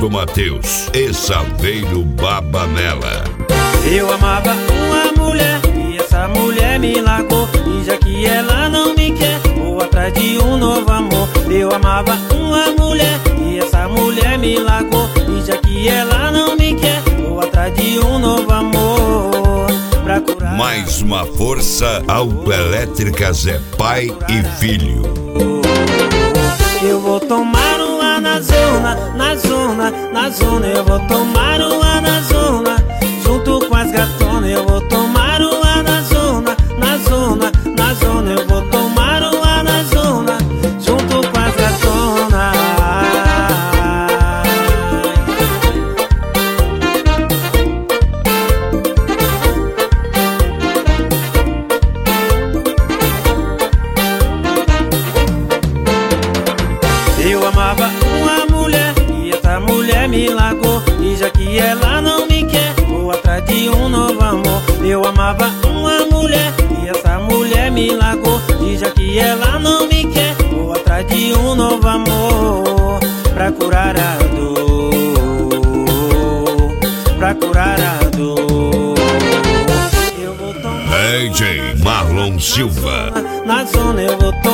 Rodrigo Mateus e Saveiro Babanella. Eu amava uma mulher e essa mulher me largou, e já que ela não me quer, vou atrás de um novo amor. Eu amava uma mulher e essa mulher me largou, e já que ela não me quer, vou atrás de um novo amor. Pra curar Mais uma força, Autoelétricas é pai e filho. Eu vou tomar uma na zona, na zona, na zona. Eu vou tomar uma na zona, junto com as gatonas. Eu vou tomar uma na zona, na zona, na zona. Eu vou tomar uma na zona, junto com as gatonas. Eu amava uma mulher e essa mulher me largou, e já que ela não me quer, vou atrás de um novo amor. Eu amava uma mulher e essa mulher me largou, e já que ela não me quer, vou atrás de um novo amor. Pra curar a dor, pra curar a dor. Eu vou tomar DJ Marlon Silva. na zona, eu vou tomar